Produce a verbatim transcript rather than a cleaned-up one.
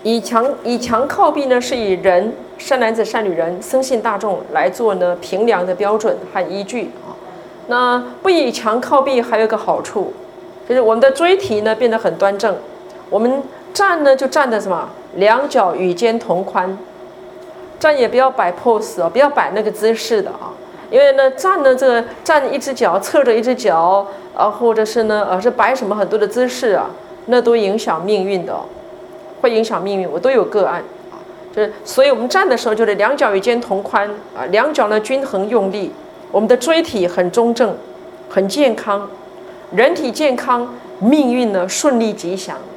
以墙以墙靠壁呢，是以人善男子、善女人、僧信大众来做呢评量的标准和依据啊。那不以墙靠壁还有一个好处，就是我们的椎体呢变得很端正。我们站呢就站的什么，两脚与肩同宽。站也不要摆 pose 哦，不要摆那个姿势的啊。因为呢，站呢，这个站一只脚侧着一只脚啊，或者是呢，呃，是摆什么很多的姿势啊，那都影响命运的哦。会影响命运，我都有个案啊，就是所以我们站的时候就是两脚与肩同宽啊，两脚呢均衡用力，我们的椎体很中正，很健康，人体健康，命运呢顺利吉祥。